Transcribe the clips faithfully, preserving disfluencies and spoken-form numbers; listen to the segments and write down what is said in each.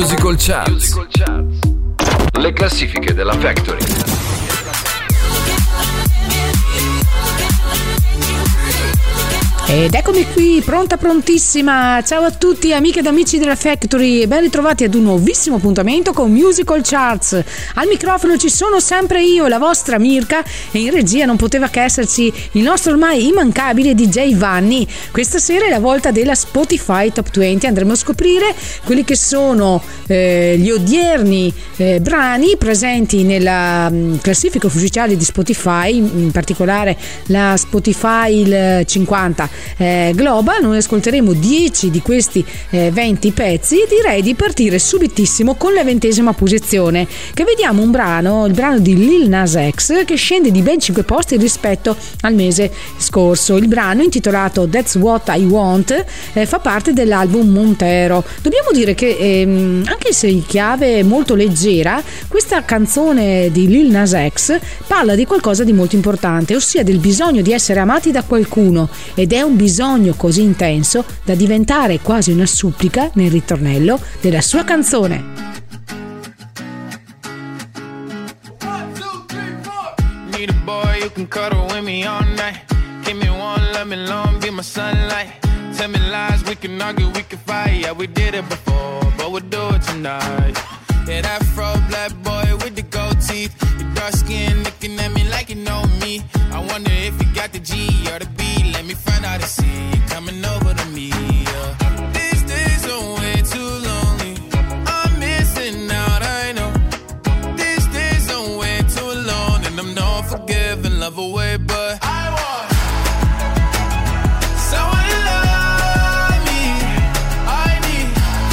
Musical Charts. Le classifiche della Factory. Ed eccomi qui, pronta prontissima. Ciao a tutti amiche ed amici della Factory, ben ritrovati ad un nuovissimo appuntamento con Musical Charts. Al microfono ci sono sempre io, la vostra Mirka, e in regia non poteva che esserci il nostro ormai immancabile D J Vanni. Questa sera è la volta della Spotify Top venti, andremo a scoprire quelli che sono eh, gli odierni eh, brani presenti nella mh, classifica ufficiale di Spotify, in, in particolare la Spotify il cinquanta Eh, Global. Noi ascolteremo dieci di questi eh, venti pezzi e direi di partire subitissimo con la ventesima posizione, che vediamo un brano, il brano di Lil Nas X, che scende di ben cinque posti rispetto al mese scorso. Il brano, intitolato That's What I Want, eh, fa parte dell'album Montero. Dobbiamo dire che ehm, anche se in chiave molto leggera, questa canzone di Lil Nas X parla di qualcosa di molto importante, ossia del bisogno di essere amati da qualcuno, ed è un bisogno così intenso da diventare quasi una supplica nel ritornello della sua canzone. Need a boy who can cuddle with me all night. Give me one, let me long, be my sunlight. Tell me lies, we can argue, we can fight. Yeah, we did it before, but we'll do it tonight. Yeah, that fro black boy with the gold teeth. Your dark skin looking at me like you know me. I wonder if you got the G or the B. Let me find out and see you coming over to me. Yeah. These days are way too lonely. I'm missing out, I know. These days are way too alone, and I'm not forgiving, love away, but I want someone to love me. I need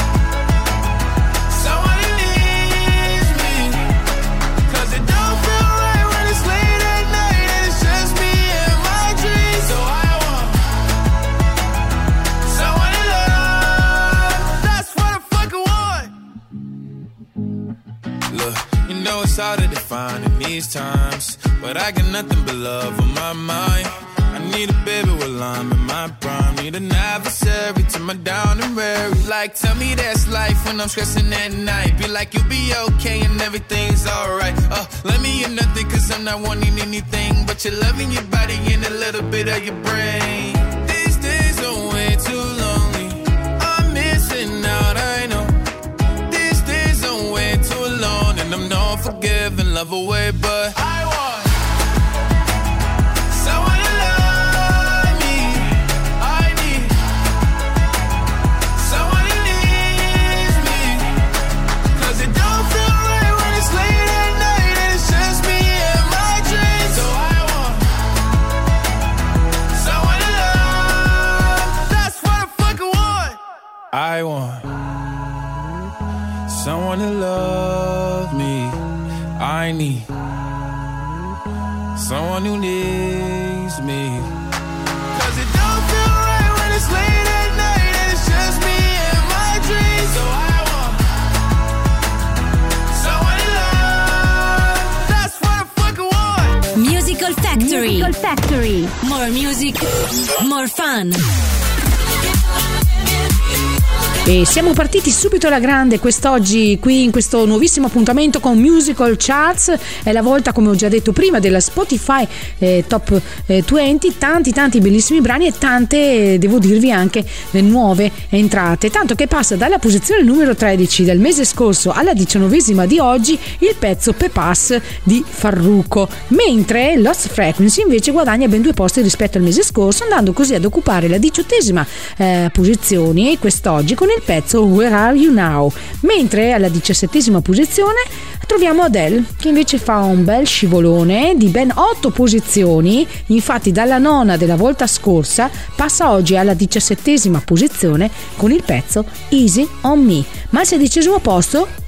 someone who needs me, 'cause it don't feel right when it's late at night and it's just me and my dreams. So I want someone to love. That's what I fucking want. Look, you know it's hard to define in these times, but I got nothing but love on my mind. I need a baby while I'm in my prime. Need an adversary to my down and weary. Like, tell me that's life when I'm stressing at night. Be like, you'll be okay and everything's alright. Uh, let me hear nothing, 'cause I'm not wanting anything but your loving, your body and a little bit of your brain. These days are way too lonely. I'm missing out, I know. These days are way too alone, and I'm not forgiving, love away, but I want someone to love me. I need someone who needs me, 'cause it don't feel right when it's late at night and it's just me and my dreams. So I want someone to love. That's what I fucking want. I want someone to love me. I need someone who needs me, 'cause it don't feel right when it's late at night and it's just me and my dreams. So I want someone to love. That's what I fucking want. Musical Factory. Musical Factory. More music, more fun. E siamo partiti subito alla grande quest'oggi qui in questo nuovissimo appuntamento con Musical Charts. È la volta, come ho già detto prima, della Spotify eh, Top eh, venti. Tanti tanti bellissimi brani e tante, eh, devo dirvi, anche eh, nuove entrate, tanto che passa dalla posizione numero tredici del mese scorso alla diciannovesima di oggi il pezzo Pepas di Farruko, mentre Lost Frequency invece guadagna ben due posti rispetto al mese scorso, andando così ad occupare la diciottesima eh, posizione quest'oggi con il pezzo Where Are You Now, mentre alla diciassettesima posizione troviamo Adele, che invece fa un bel scivolone di ben otto posizioni. Infatti dalla nona della volta scorsa passa oggi alla diciassettesima posizione con il pezzo Easy on Me. Ma al sedicesimo posto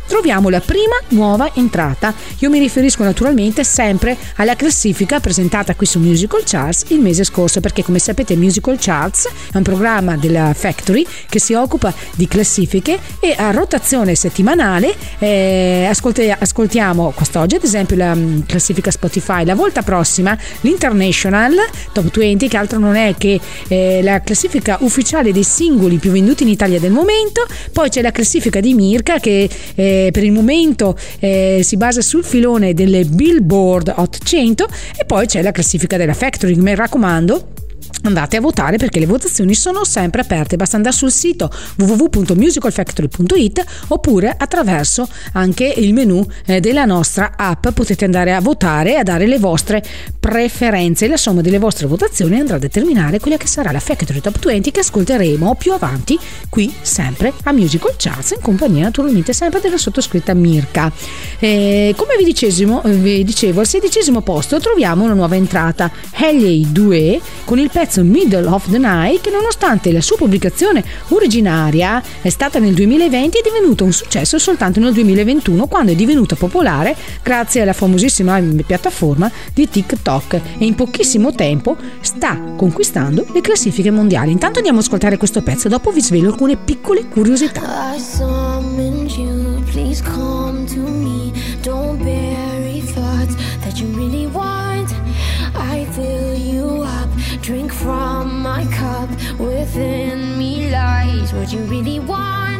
troviamo la prima nuova entrata. Io mi riferisco naturalmente sempre alla classifica presentata qui su Musical Charts il mese scorso, perché come sapete Musical Charts è un programma della Factory che si occupa di classifiche e a rotazione settimanale eh, ascolti, ascoltiamo quest'oggi ad esempio la um, classifica Spotify, la volta prossima l'International Top venti, che altro non è che eh, la classifica ufficiale dei singoli più venduti in Italia del momento. Poi c'è la classifica di Mirka che eh, per il momento eh, si basa sul filone delle Billboard ottocento, e poi c'è la classifica della Factory. Mi raccomando, andate a votare perché le votazioni sono sempre aperte, basta andare sul sito w w w punto musical factory punto i t oppure attraverso anche il menu eh, della nostra app potete andare a votare e a dare le vostre preferenze. La somma delle vostre votazioni andrà a determinare quella che sarà la Factory Top venti che ascolteremo più avanti qui sempre a Musical Charts, in compagnia naturalmente sempre della sottoscritta Mirka. Eh, come vi, dicesimo, vi dicevo, al sedicesimo posto troviamo una nuova entrata, Hailey due con il pezzo Middle of the Night, che nonostante la sua pubblicazione originaria è stata nel duemilaventi, è divenuto un successo soltanto nel duemilaventuno, quando è divenuta popolare grazie alla famosissima piattaforma di TikTok, e in pochissimo tempo sta conquistando le classifiche mondiali. Intanto andiamo ad ascoltare questo pezzo, dopo vi svelo alcune piccole curiosità. I summoned you, please come to me. Don't bury thoughts that you really want. I fill you up, drink from my cup. Within me lies what you really want.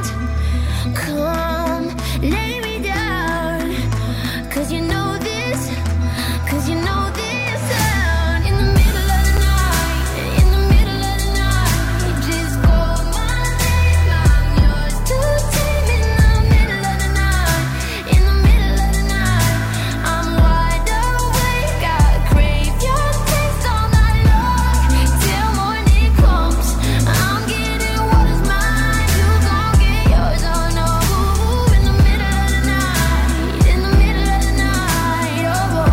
Come, lay me down, cause you know this, cause you know this. Sound in the middle of the night, in the middle of the night. Just call my name, I'm yours to tame. In the middle of the night, in the middle of the night. I'm wide awake, I crave your taste all night long. Till morning comes, I'm getting what is mine. You gon' get yours, oh no. In the middle of the night, in the middle of the night, oh.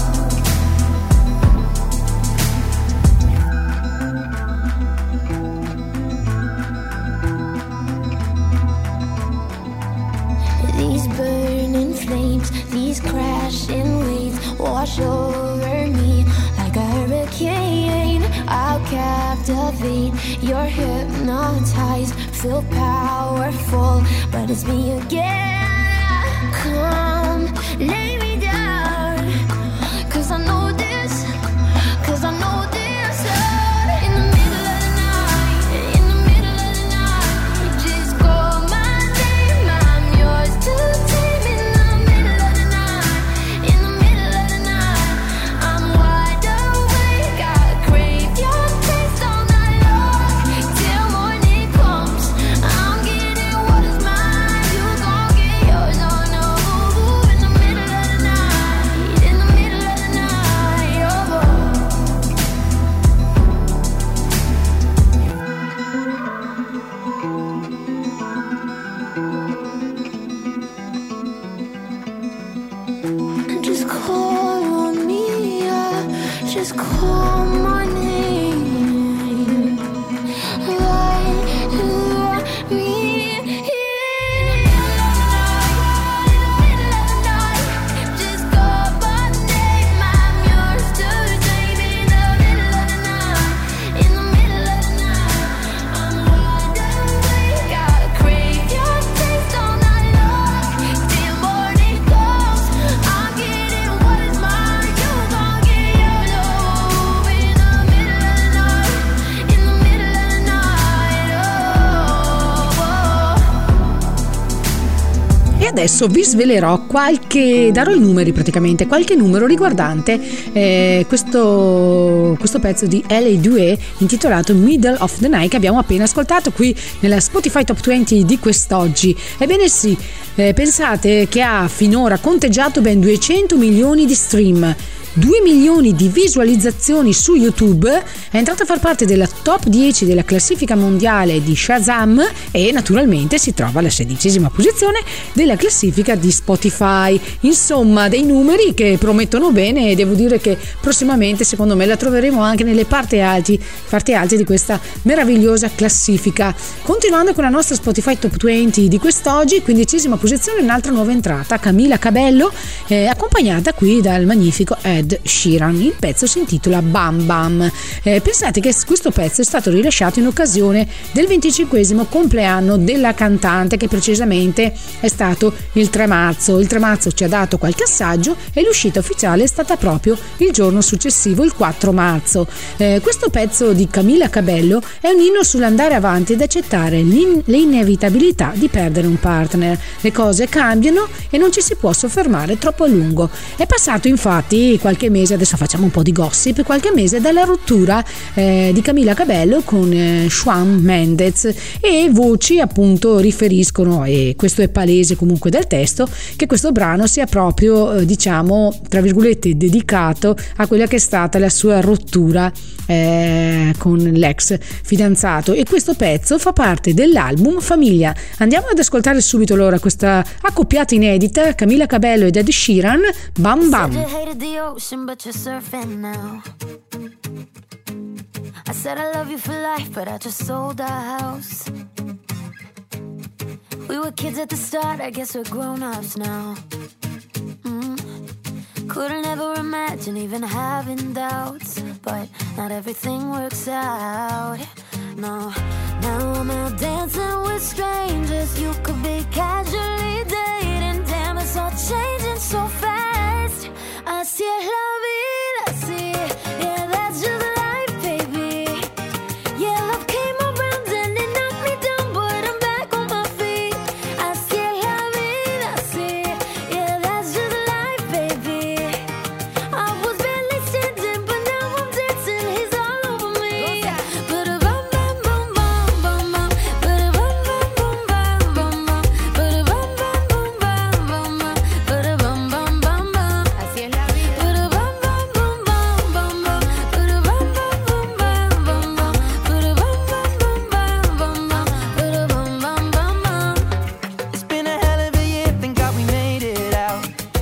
These burning flames, these crashing waves wash over me like a hurricane. I'll captivate, you're hypnotized, feel powerful, but it's me again. Come, lay me down, cause I know this, cause I know this. In the middle of the night, in the middle of the night. Just call my name, I'm yours to tame. In the middle of the night, in the middle of the night. I'm wide awake, I crave your taste all night long. Till morning comes, I'm getting what is mine. You gon' get yours, oh no. In the middle of the night, in the middle of the night, oh. Just call on me, yeah. Just call my name. Right to me. In the middle of the night, just call my name. I'm yours to tame. In the middle of the night, in the middle of the night. I'm wide awake, I crave your taste all night long. Till morning comes, I'm getting what is mine. You gon' get yours, oh. In the middle of the night, in the middle of the night, oh. E adesso vi svelerò qualche, darò i numeri praticamente, qualche numero riguardante eh, questo, questo pezzo di Hailey due intitolato Middle of the Night che abbiamo appena ascoltato qui nella Spotify Top venti di quest'oggi. Ebbene sì, eh, pensate che ha finora conteggiato ben duecento milioni di stream due milioni di visualizzazioni su YouTube, è entrata a far parte della top dieci della classifica mondiale di Shazam e naturalmente si trova alla sedicesima posizione della classifica di Spotify. Insomma, dei numeri che promettono bene, e devo dire che prossimamente secondo me la troveremo anche nelle parti alti, parti alte di questa meravigliosa classifica. Continuando con la nostra Spotify Top venti di quest'oggi, quindicesima posizione, un'altra nuova entrata, Camila Cabello, eh, accompagnata qui dal magnifico Ed Sheeran. Il pezzo si intitola Bam Bam. Eh, pensate che questo pezzo è stato rilasciato in occasione del venticinquesimo compleanno della cantante, che precisamente è stato il tre marzo. Il tre marzo ci ha dato qualche assaggio e l'uscita ufficiale è stata proprio il giorno successivo, il quattro marzo. Eh, questo pezzo di Camila Cabello è un inno sull'andare avanti ed accettare l'in- le inevitabilità di perdere un partner. Le cose cambiano e non ci si può soffermare troppo a lungo. È passato infatti qualche mese, adesso facciamo un po' di gossip, qualche mese dalla rottura eh, di Camila Cabello con eh, Shawn Mendes, e voci appunto riferiscono, e questo è palese comunque dal testo, che questo brano sia proprio eh, diciamo tra virgolette dedicato a quella che è stata la sua rottura eh, con l'ex fidanzato, e questo pezzo fa parte dell'album Famiglia. Andiamo ad ascoltare subito allora questa accoppiata inedita, Camila Cabello ed Ed Sheeran, Bam Bam. I said I love you for life, but I just sold our house. We were kids at the start, I guess we're grown-ups now. Mm. Couldn't ever imagine even having doubts, but not everything works out. No, now I'm out dancing with strangers. You could be casually dating. Damn, it's all changing so fast. Así es la vida, así, yeah, that's just life, baby. Yeah, love came around and it knocked me down, but I'm back on my feet. Así es la vida, así, yeah, that's just life, baby. I was barely standing, but now I'm dancing. He's all over me. But a bum bum bum bum bum bum. But a bum bum bum bum bum bum. But a bum bum bum bum bum bum. But a bum bum bum bum. Así es la vida. But a bum bum bum bum bum bum. But a bum bum bum bum bum bum. But a bum bum bum bum bum bum. But a bum bum bum bum. It's been a hell of a year, thank God we made it out.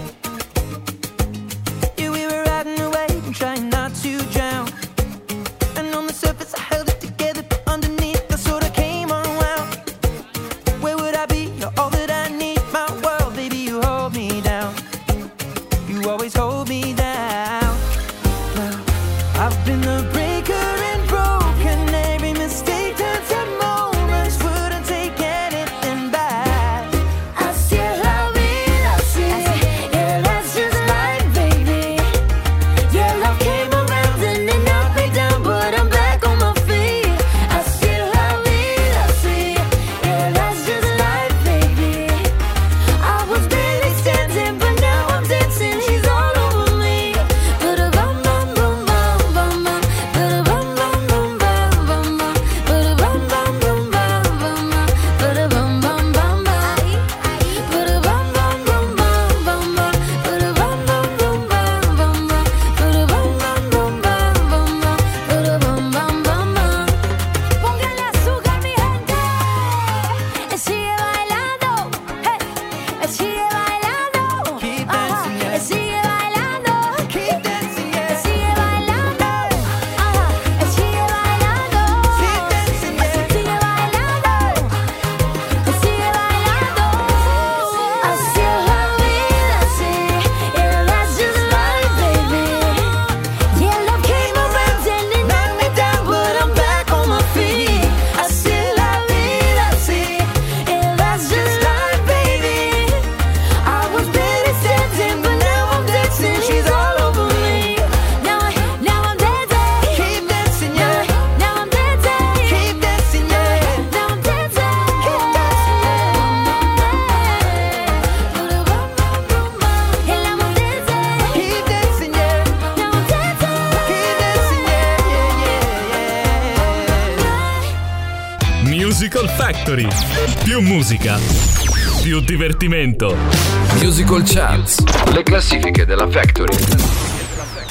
Yeah, we were riding away and trying not to drown. And on the surface I held it together, but underneath I sort of came unwound. Where would I be? You're all that I need, my world, baby, you hold me down. You always hold me down. Now, I've been the breaker and broken. Every mistake turns to moments, wouldn't take anything back. Así es la vida, así, yeah, that's just life, baby. Yeah, love came around and it knocked me down, but I'm back on my feet. Así es la vida, así, yeah, that's just life, baby. I was barely standing, but now I'm dancing. He's all over me. But a bum bum bum bum bum bum. But a bum bum bum bum bum bum. But a bum bum bum bum bum bum. But a bum bum bum bum. But a bum bum bum bum bum bum. But a bum bum bum bum bum bum. But a bum bum bum bum bum bum. But a bum bum bum bum. Póngale azúcar, mi gente. Y sigue bailando. Hey. Y sigue bailando. Keep Ajá. dancing, yeah. Y sigue bailando. Keep dancing, Y yeah. sigue bailando. Ajá. Y sigue bailando. Keep dancing, yeah. Sigue bailando. Y sigue bailando. Así es la vida, así. Yeah, that's just life, baby. Yeah, love came around and it knocked me down, but I'm back on my feet. Así es la vida, así. Yeah, that's just life, baby. I was barely standing, but now I'm dancing. She's all over me. Now, I, now I'm dancing. Keep dancing, yeah. Now I'm dancing. Keep dancing, yeah. Now I'm dancing. Keep dancing. And now I'm dancing. Keep dancing, yeah. Now I'm dancing. Keep dancing, yeah, yeah, yeah, yeah. Musical Factory. Più musica, più divertimento. Musical Charts. Le classifiche della Factory.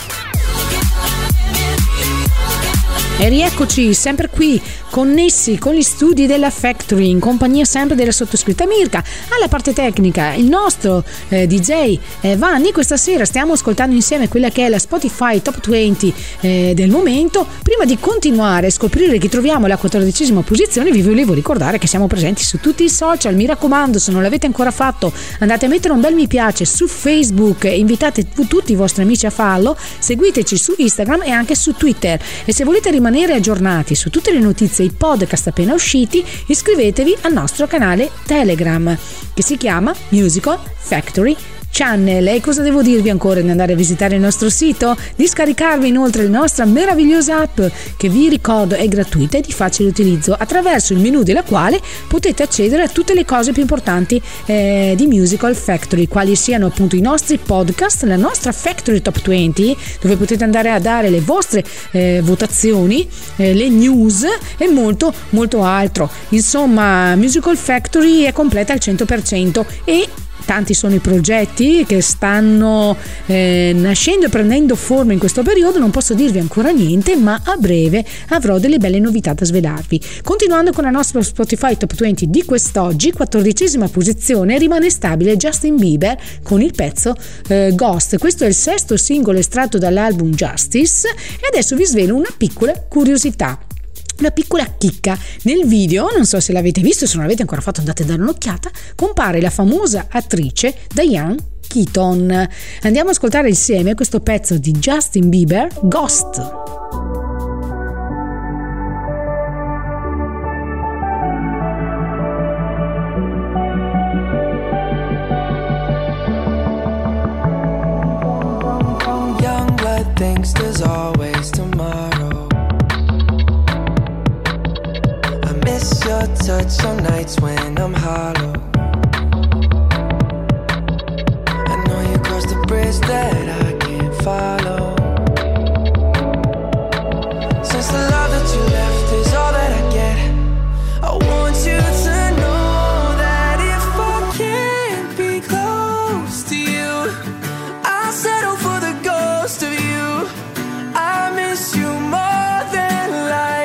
E rieccoci sempre qui, connessi con gli studi della Factory, in compagnia sempre della sottoscritta Mirka. Alla parte tecnica il nostro eh, D J eh, Vanni. Questa sera stiamo ascoltando insieme quella che è la Spotify Top venti eh, del momento. Prima di continuare a scoprire chi troviamo alla quattordicesima posizione, vi volevo ricordare che siamo presenti su tutti i social. Mi raccomando, se non l'avete ancora fatto, andate a mettere un bel mi piace su Facebook, invitate tutti i vostri amici a farlo, seguiteci su Instagram e anche su Twitter. E se volete rimanere aggiornati su tutte le notizie e i podcast appena usciti, iscrivetevi al nostro canale Telegram che si chiama Musical Factory Channel. E cosa devo dirvi ancora? Di andare a visitare il nostro sito, di scaricarvi inoltre la nostra meravigliosa app che vi ricordo è gratuita e di facile utilizzo, attraverso il menu della quale potete accedere a tutte le cose più importanti eh, di Musical Factory, quali siano appunto i nostri podcast, la nostra Factory Top venti, dove potete andare a dare le vostre eh, votazioni, eh, le news e molto molto altro. Insomma, Musical Factory è completa al cento per cento e tanti sono i progetti che stanno eh, nascendo e prendendo forma in questo periodo. Non posso dirvi ancora niente, ma a breve avrò delle belle novità da svelarvi. Continuando con la nostra Spotify Top venti di quest'oggi, quattordicesima posizione rimane stabile Justin Bieber con il pezzo eh, Ghost. Questo è il sesto singolo estratto dall'album Justice e adesso vi svelo una piccola curiosità. Una piccola chicca: nel video, non so se l'avete visto, se non l'avete ancora fatto andate a dare un'occhiata, compare la famosa attrice Diane Keaton. Andiamo ad ascoltare insieme questo pezzo di Justin Bieber, Ghost. Young blood thinks there's always tomorrow. Miss your touch on nights when I'm hollow. I know you crossed the bridge that I can't follow. Since the love that you left is all that I get, I want you to know that if I can't be close to you, I'll settle for the ghost of you. I miss you more than life.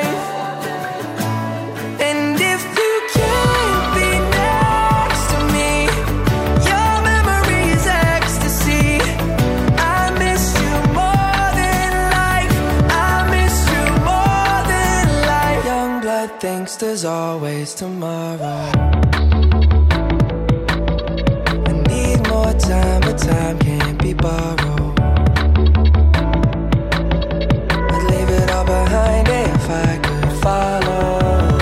Thinks there's always tomorrow. I need more time, but time can't be borrowed. I'd leave it all behind if I could follow.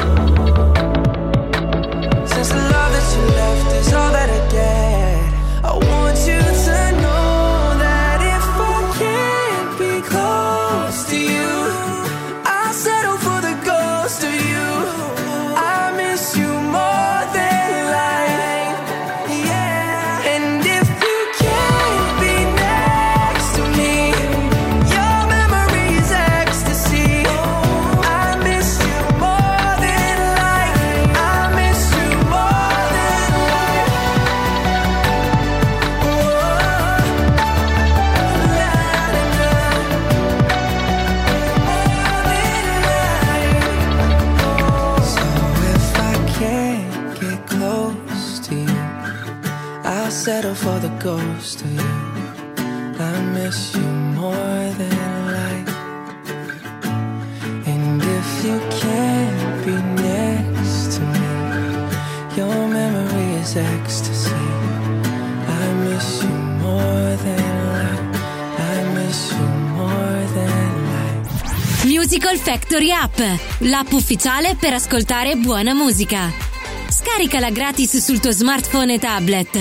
Since the love that you left is all that I get, I want you to know that if I can't be close to you, I'll settle for the ghost of you. Settle for the ghost of you. I miss you more than life. And if you can't be next to me, your memory is ecstasy. I miss you more than life. I miss you more than life. Musical Factory App, l'app ufficiale per ascoltare buona musica. Scaricala gratis sul tuo smartphone e tablet.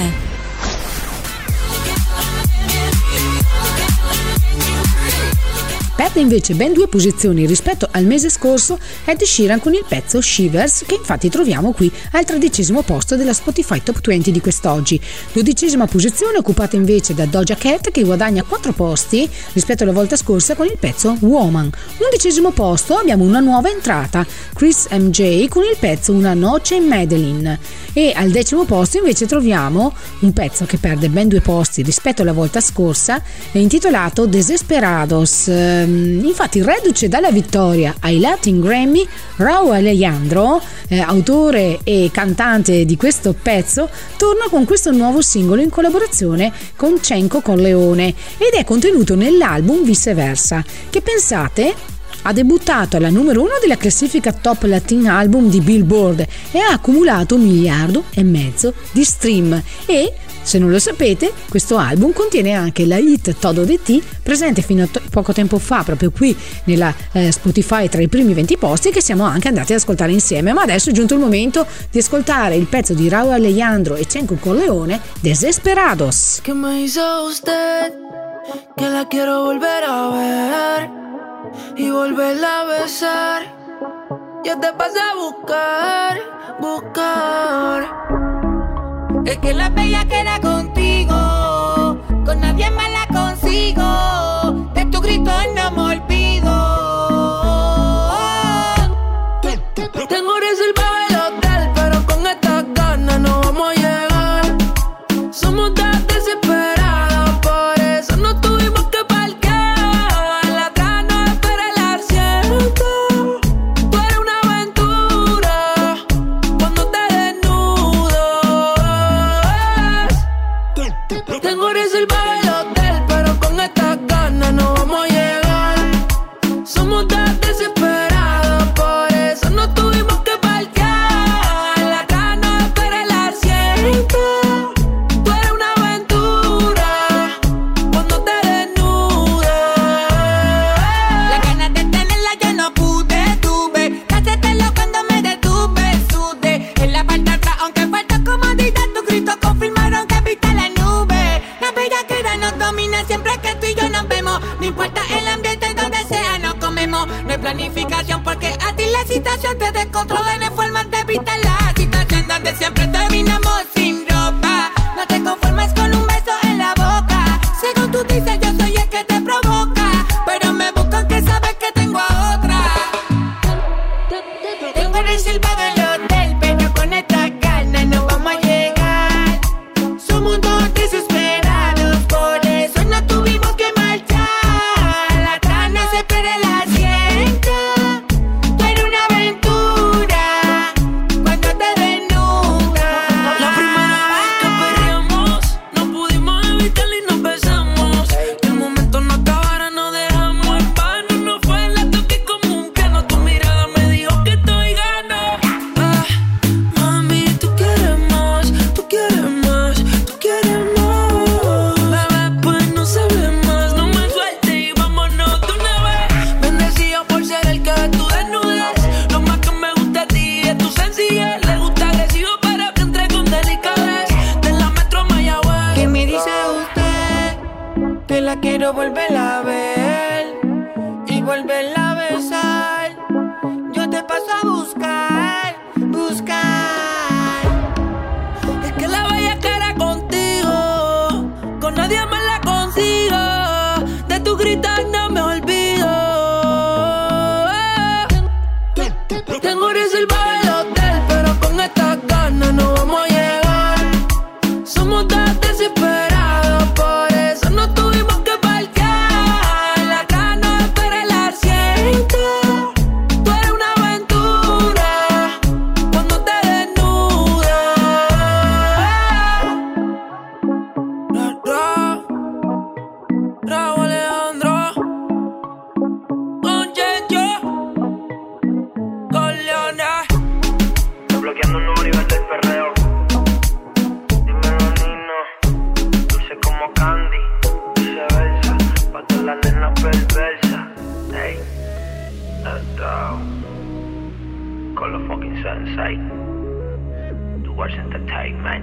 Perde invece ben due posizioni rispetto al mese scorso Ed Sheeran con il pezzo Shivers, che infatti troviamo qui al tredicesimo posto della Spotify Top venti di quest'oggi. Dodicesima posizione occupata invece da Doja Cat, che guadagna quattro posti rispetto alla volta scorsa con il pezzo Woman. Undicesimo posto abbiamo una nuova entrata, Chris M J con il pezzo Una Noche in Medellin. E al decimo posto invece troviamo un pezzo che perde ben due posti rispetto alla volta scorsa, intitolato Desesperados. Um, infatti, reduce dalla vittoria ai Latin Grammy, Rauw Alejandro, eh, autore e cantante di questo pezzo, torna con questo nuovo singolo in collaborazione con Cenco Corleone ed è contenuto nell'album Viceversa, che pensate ha debuttato alla numero uno della classifica Top Latin Album di Billboard e ha accumulato un miliardo e mezzo di stream. E se non lo sapete, questo album contiene anche la hit Todo de Ti, presente fino a to- poco tempo fa proprio qui nella eh, Spotify tra i primi venti posti, che siamo anche andati ad ascoltare insieme. Ma adesso è giunto il momento di ascoltare il pezzo di Rauw Alejandro e Cenco Corleone, Desesperados. ¿Qué me hizo usted? Que la quiero volver a ver y volverla a besar. Yo te pasé a buscar, buscar. Es que la bella queda contigo, con nadie más la consigo. De tu grito no me olvido. Tengo reservado el hotel, pero con estas ganas no vamos a llegar. Somos tan desesperados, por eso no tuvimos que parquear. La gana espera el asiento. Tú eres una aventura cuando te desnudas. Tengo reservado el hotel, pero con estas ganas no vamos a llegar. Somos tan desesperados, por eso no tuvimos que parquear. La gana espera el asiento. Tú eres una aventura cuando te desnudas. La ganas de tenerla yo no pude, tuve que hacértelo cuando me detuve, sudé en la parte de atrás, aunque falta comodidad, tu grito confirmaron que viste la nube. La bella que nos domina siempre que tú y yo nos vemos. No importa el ambiente donde sea, nos comemos. No hay planificación porque a ti la situación te descontrola. No hay forma de evitar la situación donde siempre terminamos sin ropa. No te conformes con un beso en la boca. Según tú dices, yo soy el que te provoca, pero me buscan que sabes que tengo a otra. Tengo reservado el hotel, pero con esta ganas no vamos a llegar. Somos dos desesperados, por eso no tuvimos que marchar. La gana se espera el asiento. Tú eres una aventura cuando te desnudas. La primera vez que perreamos, no pudimos evitarlo y nos besamos. Que el momento no acabara, no dejamos en vano. No fue el toque común que no, tu mirada me dijo que estoy gano. Ah, mami, tú quieres más, tú quieres más, tú quieres más. Bebé, pues no se ve más, no me sueltes y vámonos de una vez. Bendecido por ser el que ve tu desnudez. Lo más que me gusta a ti es tu sencillez. Le gusta agresivo, pero que entre con delicadez. De la metro Mayagüez. ¿Qué me dice usted? Que la quiero volver a ver y volverla a besar. Yo te paso a buscar, buscar. Es que la bella cara contigo, con nadie más la consigo. De tu gritar no me olvido. Tengo reservado el hotel, pero con estas ganas no vamos a llegar. Somos tan desesperados, por eso no tuvimos que parquear. La gana espera el asiento. Tú eres una aventura cuando te desnudas. Ra, ra, Rauw Alejandro con Cenco Corleone. Desbloqueando un nuevo nivel del perreo. Dímelo, Nino. Dulce como candy, viceversa. Pa' todas las nenas perversas. Hey, let's go. Con los fucking sensei. Tu watch entertainment.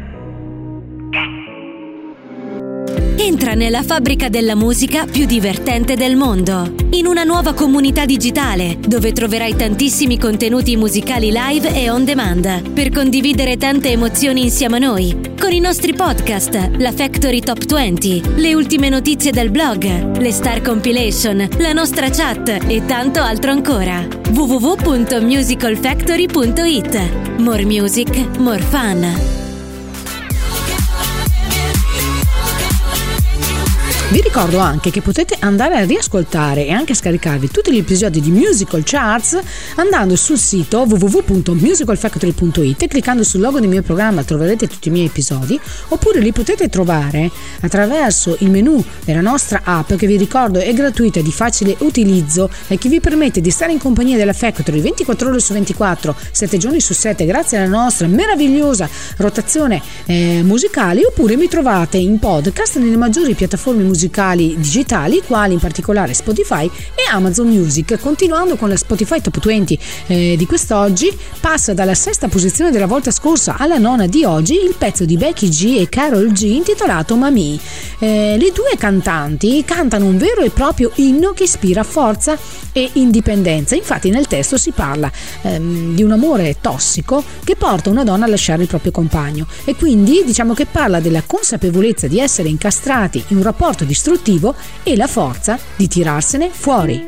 Entra nella fabbrica della musica più divertente del mondo, in una nuova comunità digitale dove troverai tantissimi contenuti musicali live e on demand per condividere tante emozioni insieme a noi, con i nostri podcast, la Factory Top venti, le ultime notizie del blog, le Star Compilation, la nostra chat e tanto altro ancora. w w w punto musical factory punto i t. More music, more fun. Vi ricordo anche che potete andare a riascoltare e anche scaricarvi tutti gli episodi di Musical Charts andando sul sito w w w punto musical factory punto i t e cliccando sul logo del mio programma troverete tutti i miei episodi, oppure li potete trovare attraverso il menu della nostra app, che vi ricordo è gratuita e di facile utilizzo e che vi permette di stare in compagnia della Factory ventiquattro ore su ventiquattro, sette giorni su sette, grazie alla nostra meravigliosa rotazione eh, musicale. Oppure mi trovate in podcast nelle maggiori piattaforme musicali digitali, quali in particolare Spotify e Amazon Music. Continuando con la Spotify Top venti eh, di quest'oggi, passa dalla sesta posizione della volta scorsa alla nona di oggi il pezzo di Becky G e Karol G intitolato Mami. Eh, le due cantanti cantano un vero e proprio inno che ispira forza e indipendenza. Infatti nel testo si parla ehm, di un amore tossico che porta una donna a lasciare il proprio compagno, e quindi diciamo che parla della consapevolezza di essere incastrati in un rapporto distruttivo e la forza di tirarsene fuori.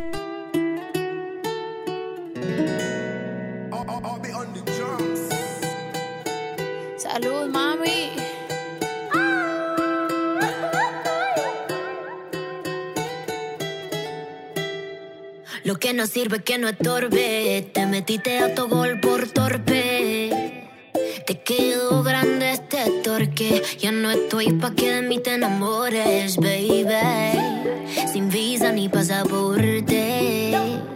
Salud, mami. Lo que no sirve que no estorbe. Te metiste a tu gol por torpe. Te quedó grande este torque. Ya no estoy pa' que de mí te enamores, baby. Sin visa ni pasaporte.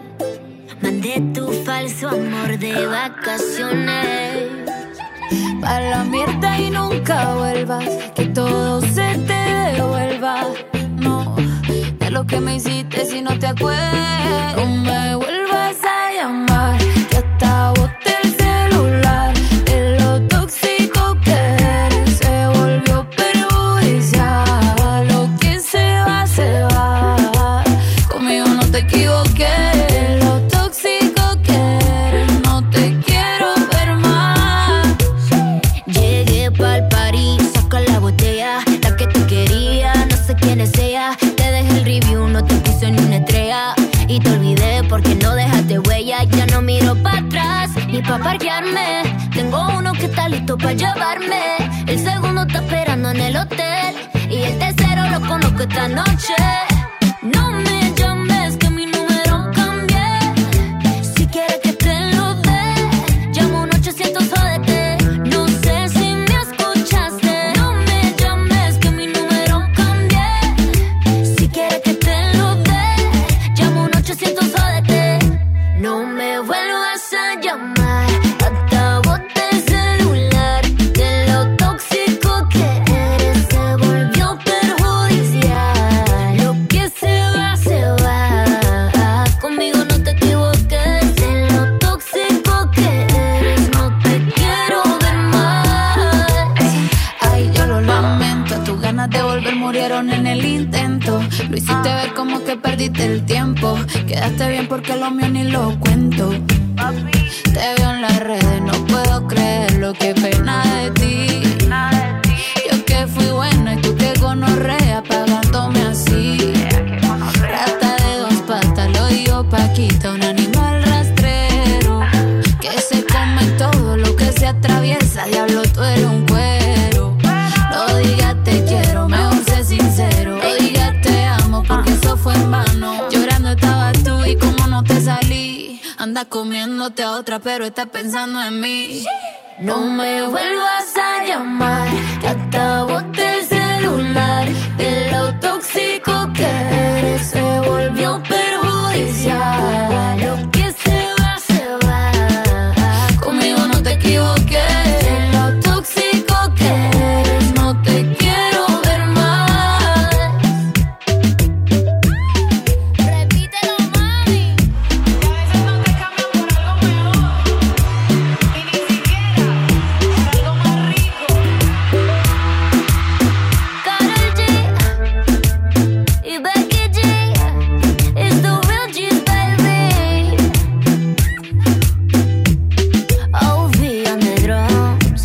Mandé tu falso amor de vacaciones. Pa' la mierda y nunca vuelvas. Que todo se te devuelva. No, de lo que me hiciste si no te acuerdas. No me vuelvas a llamar, que hasta boté el celular. De lo tóxico que eres se volvió perjudicial. Lo que se va, se va. Conmigo no te equivoqué. Lo tóxico que eres, no te quiero ver más. Llegué pa'l party, saca la botella. La que te quería, no sé quién es ella. Te dejé el review, no te puse ni una estrella. Y te olvidé porque no dejaste huella. Ya no miro para atrás ni pa' parquearme. Tengo uno que está listo pa' llevarme. El segundo está esperando en el hotel. Y el tercero lo conozco esta noche. No me llames que mi número cambié. Si quieres que te lo dé, llamo un ochocientos jódete. No sé si me escuchaste. No me llames que mi número cambié. Si quieres que te lo dé, llamo un ochocientos jódete. No me vuelvas a llamar, hasta boté el celular. De lo tóxico que eres se volvió perjudicial. Lo que se va, se va. Conmigo no te equivoques. De lo tóxico que eres, no te quiero ver más. Ay, yo lo lamento. Tus ganas de volver murieron en el intento. Lo hiciste ver como que perdiste el tiempo. Quedaste bien porque lo mío ni lo cuento. Te veo en las redes, no puedo creerlo. Qué pena de ti. Yo que fui buena y tú que gonorrea pagándome así. Rata de dos patas, lo digo Paquita, un animal rastrero que se come todo lo que se atraviesa. Diablo, tú eres un cuero. No digas te quiero, mejor sé sincero. No digas te amo porque eso fue en vano. Llorando estabas tú y como no te salí. Anda comiéndote a otra pero estás pensando en mí. No me vuelvas a llamar, que hasta boté el celular. De lo tóxico que eres se volvió perjudicial. Lo que se va, se va. Conmigo no te equivoques. De lo tóxico que eres, no te quiero ver más. Repítelo, mami. Que a veces no te cambian por algo mejor. Y ni siquiera por algo más rico. Karol G y Becky G, it's the real G's, baby. O V on the drums.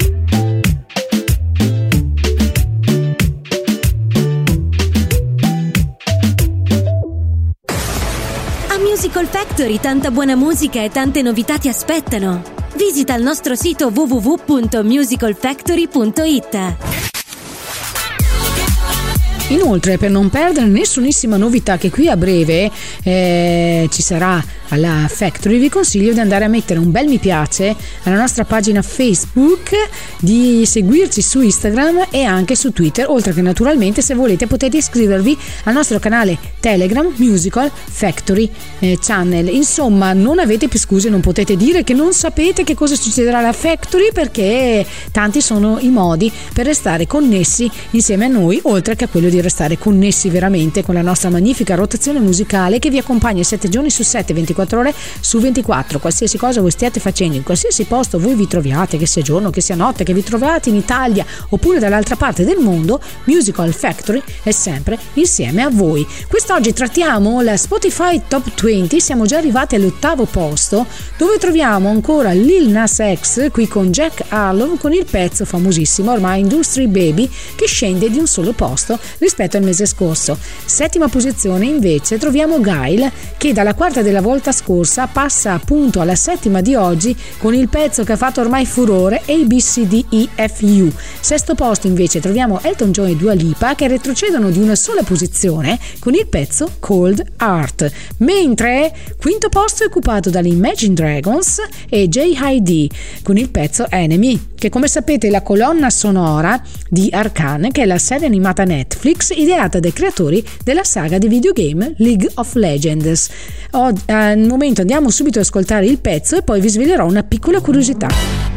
A Musical Factory tanta buona musica e tante novità ti aspettano. Visita il nostro sito w w w punto musical factory punto i t. Inoltre, per non perdere nessunissima novità che qui a breve eh, ci sarà alla Factory, vi consiglio di andare a mettere un bel mi piace alla nostra pagina Facebook, di seguirci su Instagram e anche su Twitter, oltre che naturalmente, se volete, potete iscrivervi al nostro canale Telegram Musical Factory eh, Channel. Insomma, non avete più scuse, non potete dire che non sapete che cosa succederà alla Factory, perché tanti sono i modi per restare connessi insieme a noi, oltre che a quello di restare connessi veramente con la nostra magnifica rotazione musicale che vi accompagna sette giorni su sette, ventiquattro ore su ventiquattro. Qualsiasi cosa voi stiate facendo, in qualsiasi posto voi vi troviate, che sia giorno, che sia notte, che vi troviate in Italia oppure dall'altra parte del mondo, Musical Factory è sempre insieme a voi. Quest'oggi trattiamo la Spotify Top venti, siamo già arrivati all'ottavo posto, dove troviamo ancora Lil Nas X qui con Jack Harlow, con il pezzo famosissimo ormai Industry Baby, che scende di un solo posto rispetto al mese scorso. Settima posizione invece troviamo Guile, che dalla quarta della volta scorsa passa appunto alla settima di oggi con il pezzo che ha fatto ormai furore, A B C D E F U. Sesto posto invece troviamo Elton John e Dua Lipa, che retrocedono di una sola posizione con il pezzo Cold Heart, mentre quinto posto è occupato dagli Imagine Dragons e J I D con il pezzo Enemy, che come sapete è la colonna sonora di Arcane, che è la serie animata Netflix ideata dai creatori della saga di videogame League of Legends. Oh, eh, al momento andiamo subito ad ascoltare il pezzo e poi vi svelerò una piccola curiosità.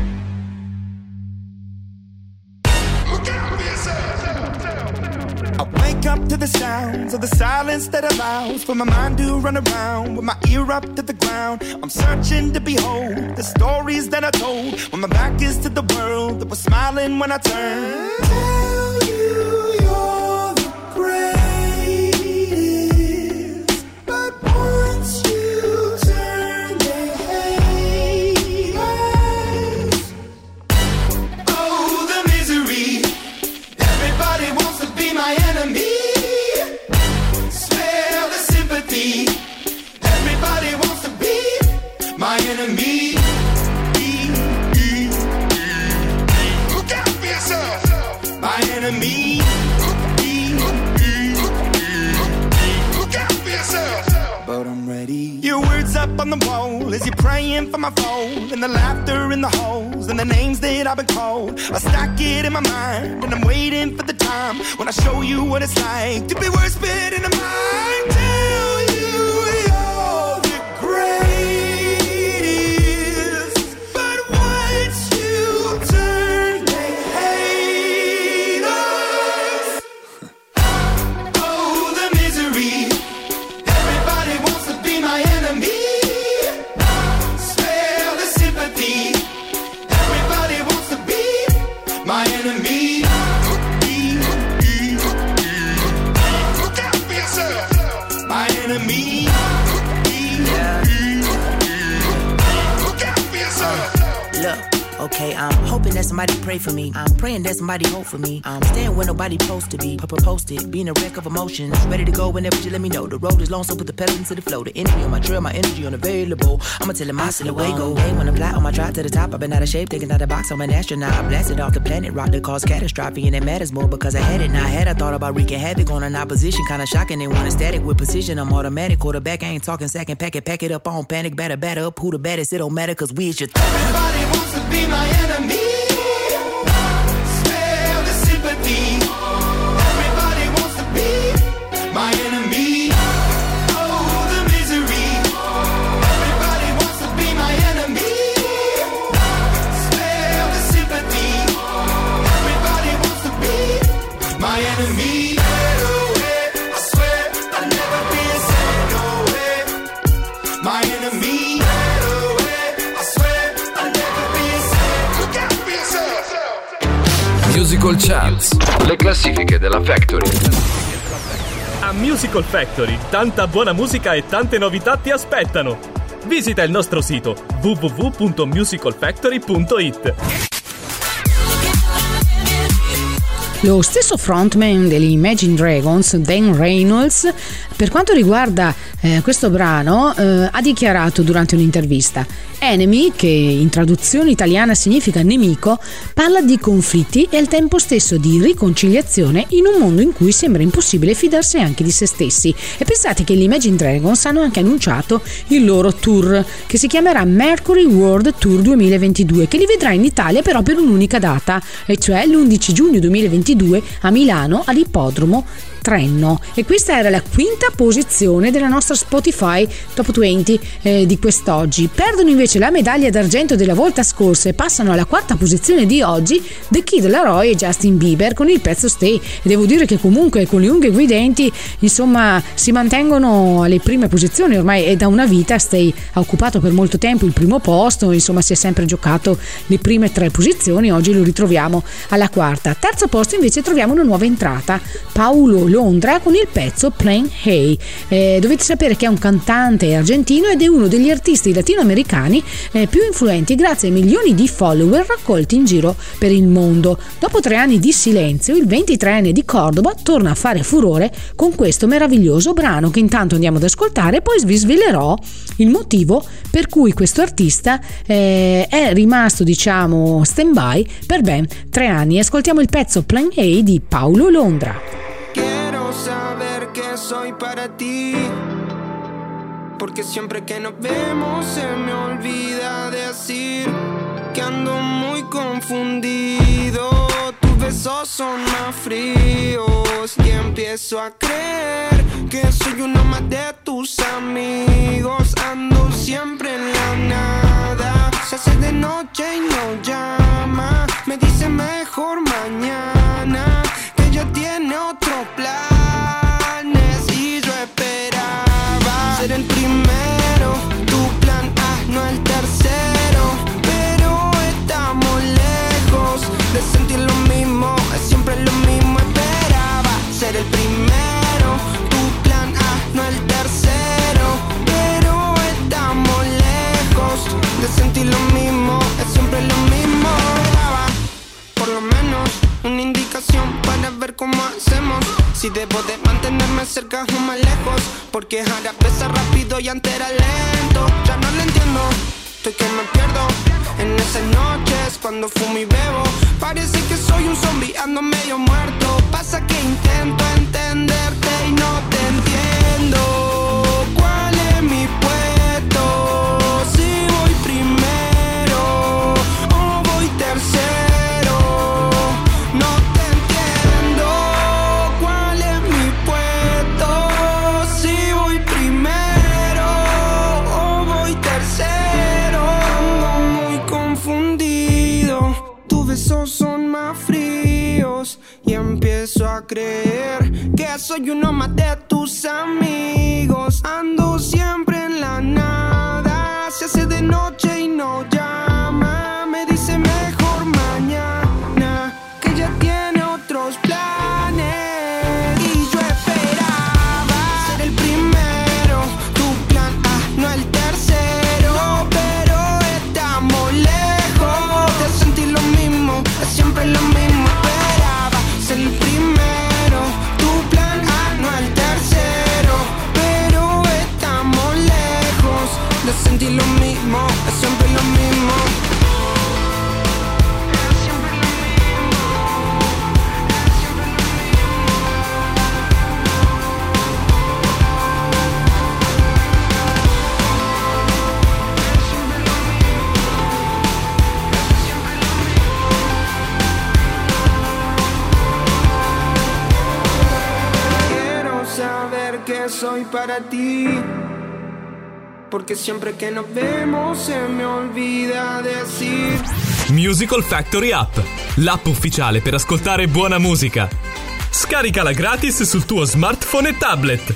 Up to the sounds of the silence that allows for my mind to run around with my ear up to the ground. I'm searching to behold the stories that I told when my back is to the world that was smiling when I turned. Tell you you're the greatest, but once you turn they hate us. Oh, the misery. Everybody wants to be my enemy. Everybody wants to be my enemy. Look out for yourself. My enemy. Look out for yourself. But I'm ready. Your words up on the wall as you're praying for my phone, and the laughter in the halls and the names that I've been called. I stack it in my mind and I'm waiting for the time when I show you what it's like to be worse fit in a mind. Tell you you're the greatest, but once you turn they hate us. Oh, the misery. Everybody wants to be my enemy. Spare the sympathy. Everybody wants to be my enemy. Look out for yourself. My enemy. Yeah. Look out for yourself. Look. Okay, I'm hoping that somebody pray for me. I'm praying that somebody hope for me. I'm staying where nobody's supposed to be. Posted, being a wreck of emotions. Ready to go whenever you let me know. The road is long, so put the pedal into the flow. The energy on my trail, my energy unavailable. I'ma tell him I still away go. Hey, when I fly on my drive to the top, I've been out of shape, taking out the box. I'm an astronaut. I blasted off the planet, rock that caused catastrophe, and it matters more because I had it. Now I had I thought about wreaking havoc on an opposition, kinda shocking. They want a static with precision. I'm automatic, quarterback. I ain't talking second, pack it, pack it up on panic, batter, batter up. Who the baddest? It don't matter, cause we is your th- Everybody wants to be my enemy. Spare the sympathy. Everybody wants to be my enemy. Oh, the misery. Everybody wants to be my enemy. Spare the sympathy. Everybody wants to be my enemy. I swear I'll never be a sad no way. My enemy. Musical Charts, le classifiche della Factory. A Musical Factory, tanta buona musica e tante novità ti aspettano. Visita il nostro sito w w w punto musical factory punto i t. Lo stesso frontman degli Imagine Dragons, Dan Reynolds, per quanto riguarda eh, questo brano, eh, ha dichiarato durante un'intervista: Enemy, che in traduzione italiana significa nemico, parla di conflitti e al tempo stesso di riconciliazione in un mondo in cui sembra impossibile fidarsi anche di se stessi. E pensate che gli Imagine Dragons hanno anche annunciato il loro tour, che si chiamerà Mercury World Tour duemilaventidue, che li vedrà in Italia però per un'unica data, e cioè l'undici giugno duemilaventidue a Milano all'Ippodromo Trenno. E questa era la quinta posizione della nostra Spotify Top venti eh, di quest'oggi. Perdono invece la medaglia d'argento della volta scorsa e passano alla quarta posizione di oggi The Kid Laroi e Justin Bieber con il pezzo Stay. E devo dire che comunque con le unghie guidenti insomma si mantengono alle prime posizioni, ormai è da una vita. Stay ha occupato per molto tempo il primo posto, insomma si è sempre giocato le prime tre posizioni, oggi lo ritroviamo alla quarta. Terzo posto invece troviamo una nuova entrata, Paulo Londra con il pezzo Plain Hey. Eh, dovete sapere che è un cantante argentino ed è uno degli artisti latinoamericani eh, più influenti grazie ai milioni di follower raccolti in giro per il mondo. Dopo tre anni di silenzio, il ventitreenne di Cordoba torna a fare furore con questo meraviglioso brano che intanto andiamo ad ascoltare e poi vi svelerò il motivo per cui questo artista eh, è rimasto, diciamo, stand by per ben tre anni. Ascoltiamo il pezzo Plain Hey di Paulo Londra. Quiero saber que soy para ti, porque siempre que nos vemos se me olvida decir que ando muy confundido. Tus besos son más fríos y empiezo a creer que soy uno más de tus amigos. Ando siempre en la nada, se hace de noche y no llama. Me dice mejor mañana, que ya tiene otros planes y yo esperaba ser el primero, tu plan A, no el tercero. Pero estamos lejos de sentir lo mismo, es siempre lo mismo. Esperaba ser el primero, tu plan A, no el tercero. Pero estamos lejos de sentir lo mismo, es siempre lo mismo. Esperaba por lo menos una indicación para ver cómo hacemos, si debo de mantenerme cerca o más lejos, porque ahora pesa rápido y antes era lento. Ya no lo entiendo, estoy que me pierdo en esas noches cuando fumo y bebo. Parece que soy un zombie, ando medio muerto. Pasa que intento entenderte y no te entiendo. ¿Cuál es mi puesto? Si voy primero o voy tercero. No te entiendo. ¿Cuál es mi puesto? Si voy primero o voy tercero. Ando muy confundido. Tus besos son más fríos y empiezo a creer que soy uno más de tus amigos. Ando siempre en la nada, se hace de noche y no llama. Me dice mejor mañana, que ya tiene otros planes. Y yo esperaba ser el primero, tu plan A, no el tercero. Pero estamos lejos de sentir lo mismo, es siempre lo mismo. Esperaba ser el primero, tu plan A, no el tercero. Pero estamos lejos de sentir lo mismo, es siempre lo mismo. Quiero saber que soy para ti, porque siempre que nos vemos se me olvida decir. Musical Factory App, l'app ufficiale per ascoltare buona musica. Scaricala gratis sul tuo smartphone e tablet.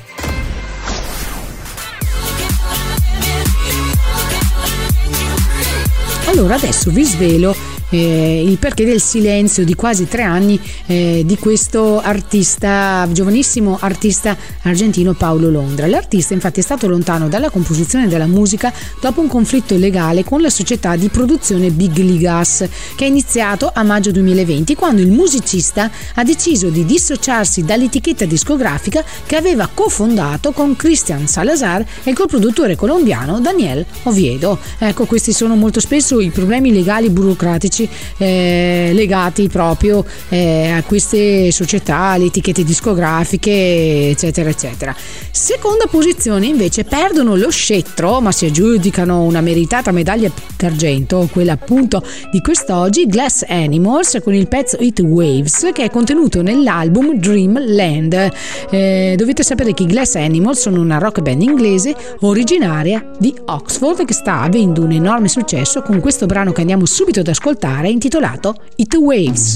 Allora adesso vi svelo eh, il perché del silenzio di quasi tre anni eh, di questo artista, giovanissimo artista argentino Paulo Londra. L'artista infatti è stato lontano dalla composizione della musica dopo un conflitto legale con la società di produzione Big Ligas, che è iniziato a maggio duemilaventi, quando il musicista ha deciso di dissociarsi dall'etichetta discografica che aveva cofondato con Cristian Salazar e col produttore colombiano Daniel Oviedo. Ecco, questi sono molto spesso i problemi legali burocratici eh, legati proprio eh, a queste società, alle etichette discografiche, eccetera eccetera. Seconda posizione invece perdono lo scettro, ma si aggiudicano una meritata medaglia d'argento, quella appunto di quest'oggi, Glass Animals con il pezzo Heat Waves, che è contenuto nell'album Dreamland. Eh, dovete sapere che i Glass Animals sono una rock band inglese originaria di Oxford che sta avendo un enorme successo con questo brano che andiamo subito ad ascoltare, intitolato Heat Waves.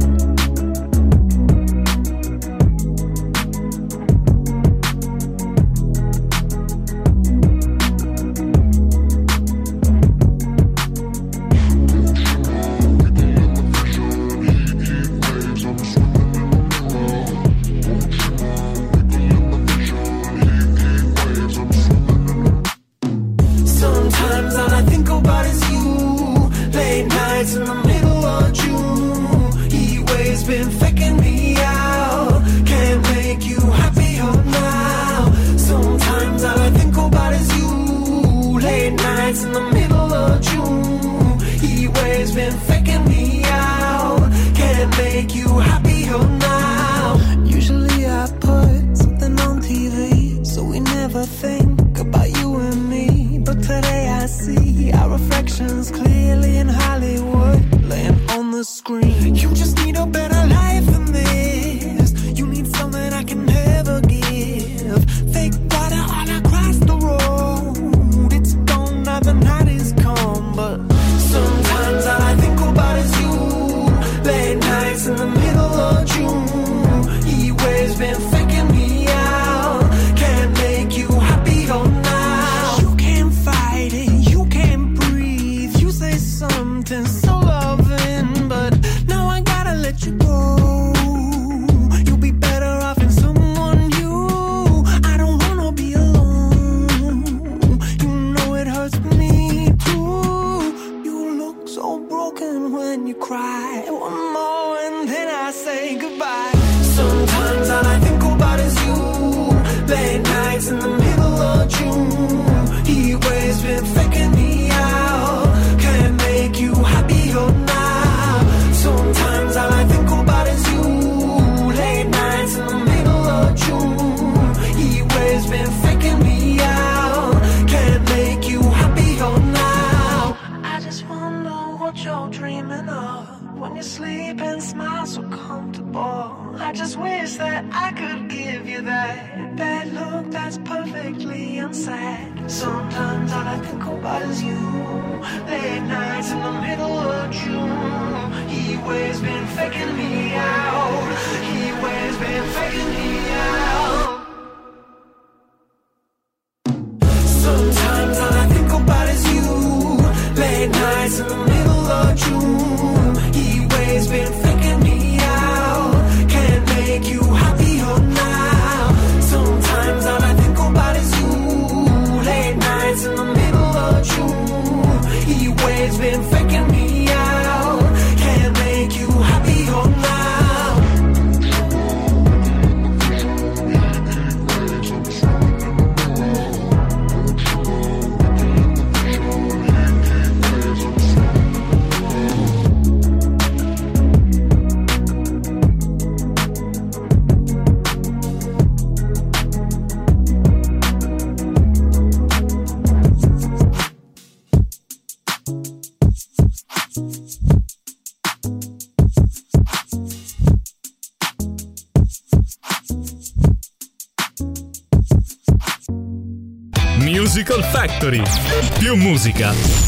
Musical Factory. Più musica,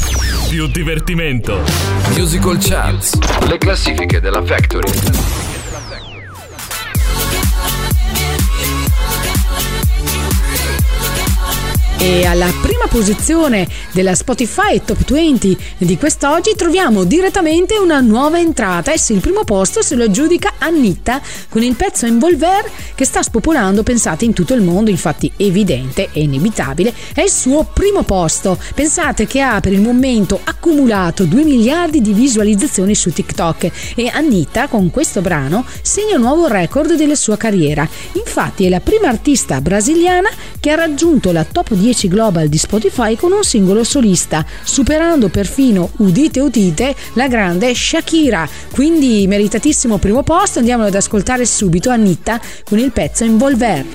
più divertimento. Musical Charts. Le classifiche della Factory. E alla prima posizione della Spotify Top venti di quest'oggi troviamo direttamente una nuova entrata. E sì, il primo posto se lo aggiudica Anitta con il pezzo Envolver, che sta spopolando, pensate, in tutto il mondo. Infatti evidente e inevitabile è il suo primo posto. Pensate che ha per il momento accumulato due miliardi di visualizzazioni su TikTok, e Anitta con questo brano segna un nuovo record della sua carriera. Infatti è la prima artista brasiliana che ha raggiunto la top dieci global di Spotify con un singolo solista, superando perfino, udite udite, la grande Shakira. Quindi meritatissimo primo posto. Andiamolo ad ascoltare subito Anitta con il pezzo Envolver.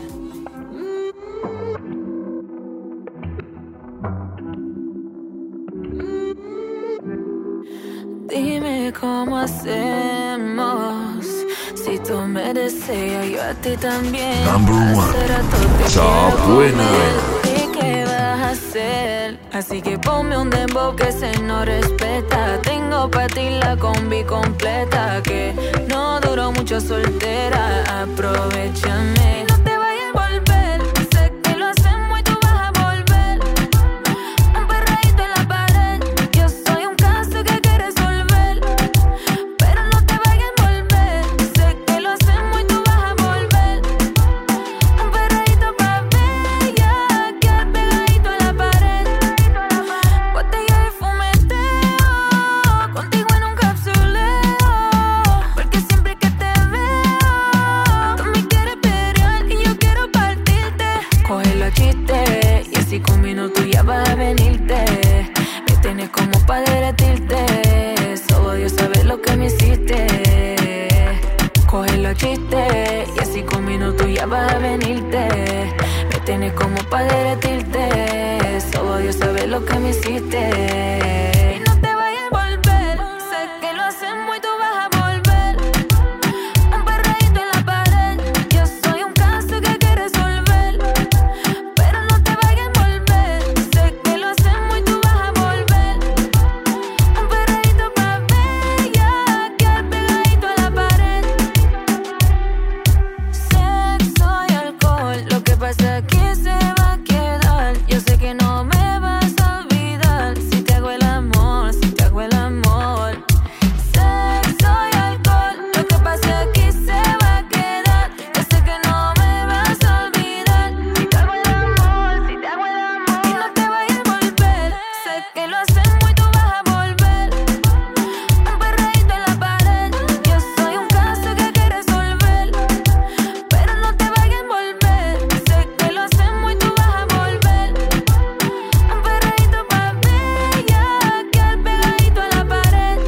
Dime cómo hacemos. Si tú me deseas, yo a ti también. Number one. Top winner. ¿Y qué vas a hacer? Así que ponme un dembow que se no respeta. Tengo pa' ti la combi completa. Que no duró mucho soltera. Aprovechame. No te vayas a volver. Sé que lo hacemos y tú vas a volver. Un perreíto en la pared. Yo soy un caso que hay que resolver. Pero no te vayas a volver. Sé que lo hacemos y tú vas a volver. Un perreíto pa' bella, que pegadito a la pared. Botella de fumeteo, contigo en un capsuleo. Porque siempre que te veo, tú me quieres pelear y yo quiero partirte. Cógelo a chiste y así con minutos ya vas a venirte. Me tienes como pa' derretirte. Solo Dios sabe lo que me hiciste. Cógelo a chiste y así con minutos ya vas a venirte. Me tienes como pa' derretirte. Solo Dios sabe lo que me hiciste. Y no te vayas a volver. Sé que lo hacemos y tú vas a volver. Un perreíto en la pared. Yo soy un caso que hay que resolver. Pero no te vayas a volver. Sé que lo hacemos y tú vas a volver. Un perreíto pa' bella, que pegadito a la pared. Sexo y alcohol, lo que pasa aquí se va a quedar. Yo sé que no me vas a olvidar. Si te hago el amor, si te hago el amor. Sexo y alcohol, lo que pasa aquí se va a quedar. Yo sé que no me vas a olvidar. Si te hago el amor, si te hago el amor. Y no te vayas a volver. Sé que lo hacemos y tú vas a volver. Un perreíto en la pared. Yo soy un caso que hay que resolver. Pero no te vayas a volver. Sé que lo hacemos y tú vas a volver. Un perreíto pa' bella, que pegadito a la pared.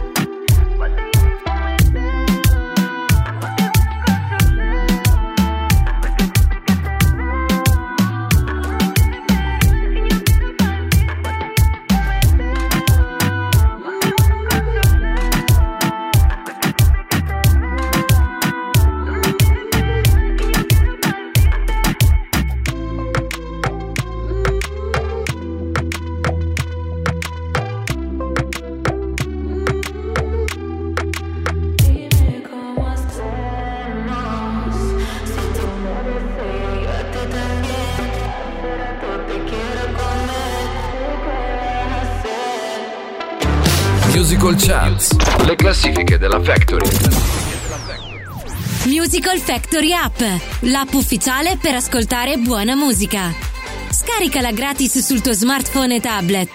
Dime cómo hacemos. Si tú me deseas, yo a ti también. Hace rato te quiero comer. ¿Qué vas a hacer? Musical Charts. Le classifiche della Factory. Musical Factory App, l'app ufficiale per ascoltare buona musica. Scaricala gratis sul tuo smartphone e tablet.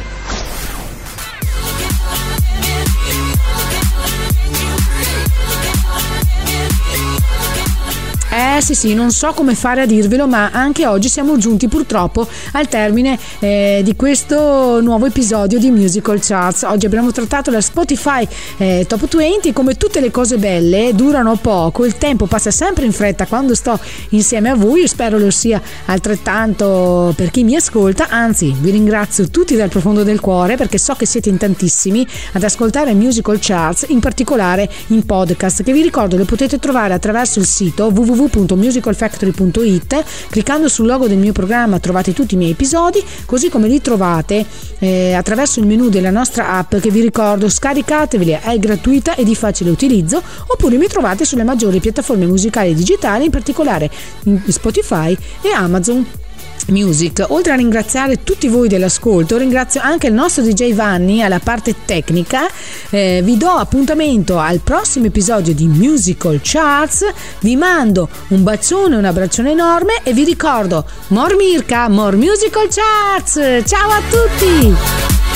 Eh sì sì, non so come fare a dirvelo, ma anche oggi siamo giunti purtroppo al termine eh, di questo nuovo episodio di Musical Charts. Oggi abbiamo trattato la Spotify eh, Top venti. Come tutte le cose belle durano poco, il tempo passa sempre in fretta quando sto insieme a voi. Io spero lo sia altrettanto per chi mi ascolta, anzi vi ringrazio tutti dal profondo del cuore, perché so che siete in tantissimi ad ascoltare Musical Charts, in particolare in podcast, che vi ricordo le potete trovare attraverso il sito w w w punto musical factory punto i t. Cliccando sul logo del mio programma trovate tutti i miei episodi, così come li trovate eh, attraverso il menu della nostra app, che vi ricordo scaricateveli, è gratuita e di facile utilizzo, oppure mi trovate sulle maggiori piattaforme musicali digitali, in particolare in Spotify e Amazon. Music. Oltre a ringraziare tutti voi dell'ascolto, ringrazio anche il nostro D J Vanni alla parte tecnica. Eh, vi do appuntamento al prossimo episodio di Musical Charts. Vi mando un bacione, un abbraccione enorme e vi ricordo: more Mirka, more Musical Charts. Ciao a tutti!